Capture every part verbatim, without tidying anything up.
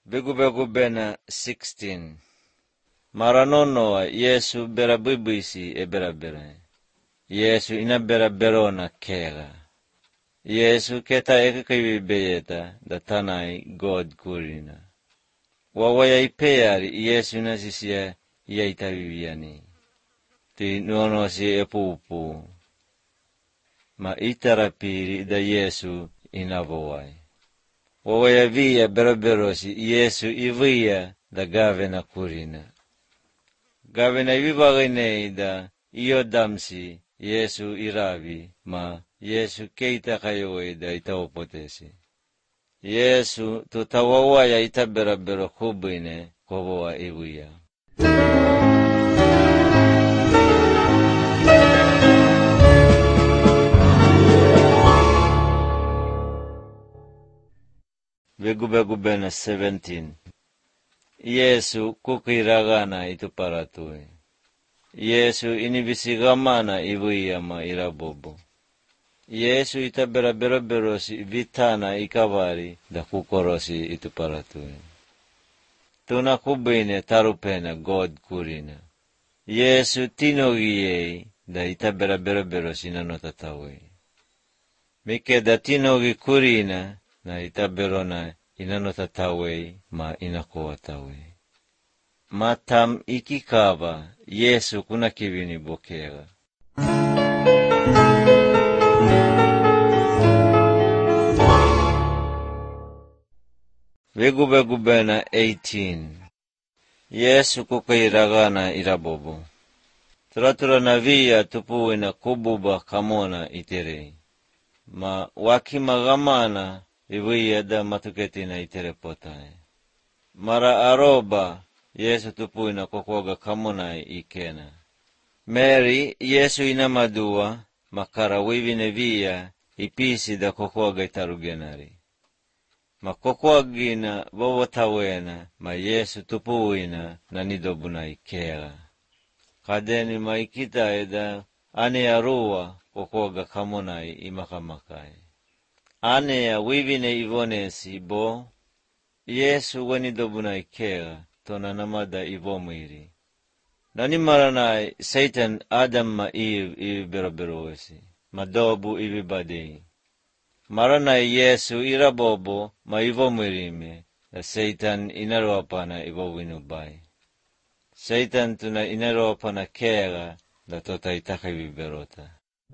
Begu-begu bena sixteen. Maranonoa Yesu bera buibisi e bera bera. Yesu ina bera berona kera. Yesu keta eka kaiwi beyeta da tanai God kurina. Wawaya ipeyari Yesu nasisia iya itaviviani. Ti nuono si epupu. Ma itarapiri da Yesu inavowai. Wawaya via beraberosi Yesu ivia da gavena kurina. Gavena ivivagine da iyo damsi Yesu iravi ma Yesu keita kayoe da itaopotesi. Yesu tutawawaya itaberabero kubine koboa ivia. Begu-begu bena seventeen. Yesu kukiragana ituparatue. Yesu inibisigamana ivuia ma irabobo. Yesu itaberaberoberosi vitana ikavari da kukorosi ituparatue. Tuna kubine tarupena God kurina. Yesu tinogiei da itaberaberoberosi nanotatawe. Mike da tinogi kurina na itaberona inanotatawe ma inakowatawe. Matam ikikava Yesu kuna kivini bokera. Begu-begu bena eighteen. Yesu kukairagana irabobo. Turatura na via tupuina kububa kamona itere. Ma wakimagamana ivuia da matuketina iterepotae. Mara aroba Yesu tupuina kokoga kamonai ikena. Mary Yesu inamadua makara wivine via ipisi da kokoga itarugenari. Ma kokogina vovotawena ma Yesu tupuina na nidobuna ikera. Kadeni ma ikita eda ane arua kokoga kamonai imakamakai. Ane ya wivine ivonesi bo Yesu wanidobuna ikera tona namada ivomiri. Nani maranai Satan Adam ma Eve ivi beroberoesi. Madobu ivi badei. Maranai Yesu irabobo ma ivomirime. Da Satan inaroapana ivowinubai. Satan tuna inaroapana kera da tota itaka ivi berota.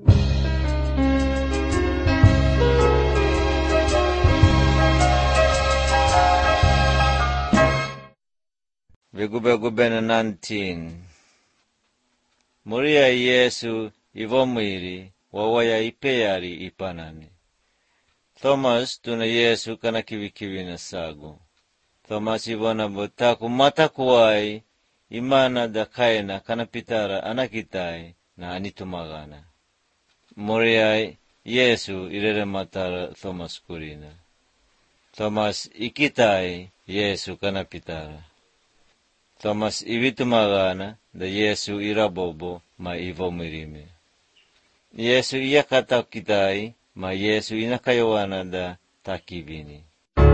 Begu-begu bena nineteen. Muria Yesu ivomiri wawaya ipeyari ipanani. Thomas tuna Yesu kana kiwi-kiwi na sago. Thomas ivona botaku matakuwai imana da kaina kana pitara anakitai na anitumagana. Muria Yesu irere matara Thomas kurina. Thomas ikitai Yesu kana pitara. Thomas ivitumagana da Yesu irabobo ma ivomirime. Yesu iyakata kitai ma Yesu inakayowana da takivini.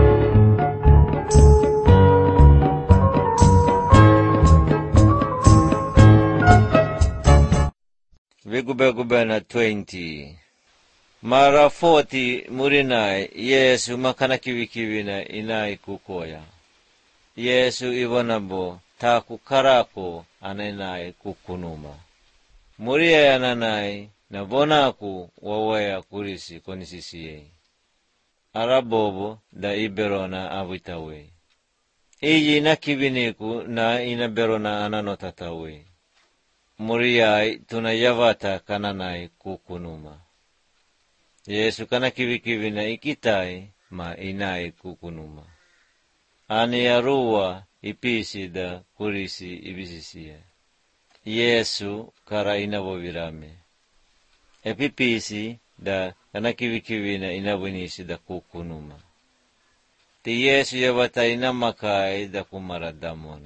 Begu-begu bena twenty. Mara forty murinai Yesu makana kiwi-kiwina inai kukoya. Yesu ivonabo taku karako anenai kukunuma. Muria yananai na bonaku wawaya kurisi konisisiye. Arabobo da iberona avitawe. Iyi na kiviniku na inaberona ananotatawe. Muriai tuna yavata kananai kukunuma. Yesu kana kivikivina ikitai ma inai kukunuma. Ani arua ipisi da kurisi ibisisiye. Yesu kara inavovirame. Epipisi da kana kivikivina inavunisi da kukunuma. Ti Yesu yavata inamakai da kumaradamona.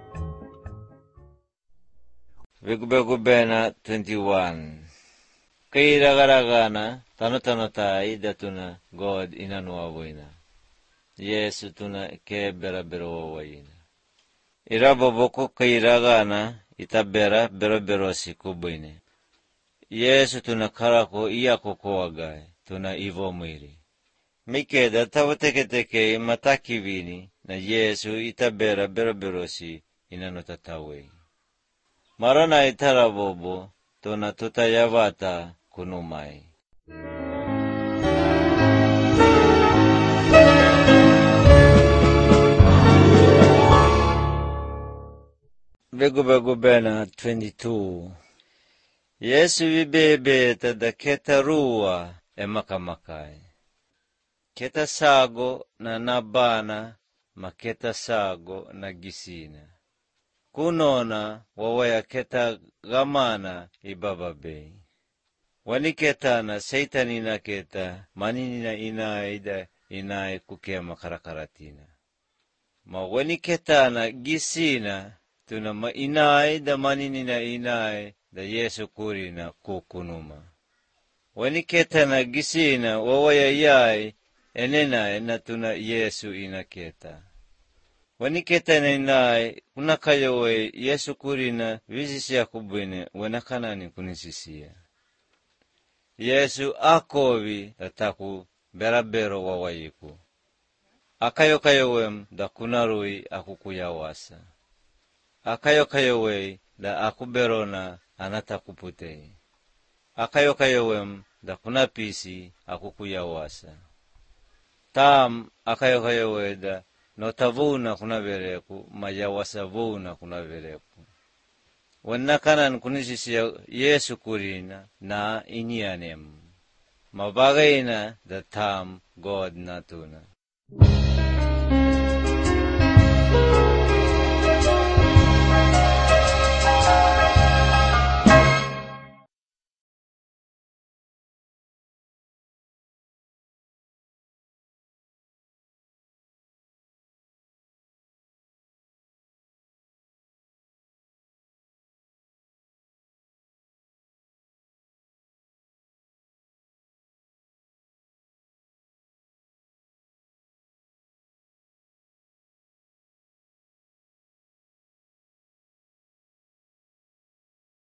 Begu-begu bena twenty-one. kairagaragana tanotanotai datuna God inanuawoina. Yesu tuna ke bera-bera wawaina. Iraboboko kairagana itabera bera-berosi kubuine. Yesu tuna karako iyako koagai, tuna ivo mwiri. Mikeda tawateketeke matakivini na Yesu itabera bera-berosi inanotatawei. Marana itarabobo tuna tutayavata kunumai. Begu-begu bena twenty-two. Yesu vibebe tada keta rua e makamakai. Keta sago na nabana ma keta sago na gisina. Kunona wawaya keta gamana ibababei. Wani keta na seitanina keta maninina inai da inai kukia makarakaratina. Ma wani keta na gisina tuna ma inai da maninina inai da Yesu kurina kukunuma. Wani keta na gisina wawaya yai enena na tuna Yesu inaketa. Wani keta na inai kunakayowe Yesu kurina visisia kubwine wanakanani kunisisia. Yesu akovi dataku bera-bero wawayiku. Akayo-kayowem da kunarui akukuyawasa. Akayo-kayowei da akuberona anatakuputei. Akayo-kayowem da kunapisi akukuyawasa. Tam akayo-kayowe da notavuna kunavereku mayawasavuna kunavereku. Wanakanan kunisisia Yesu kurina na inianem. Mabagaina da tam God natuna.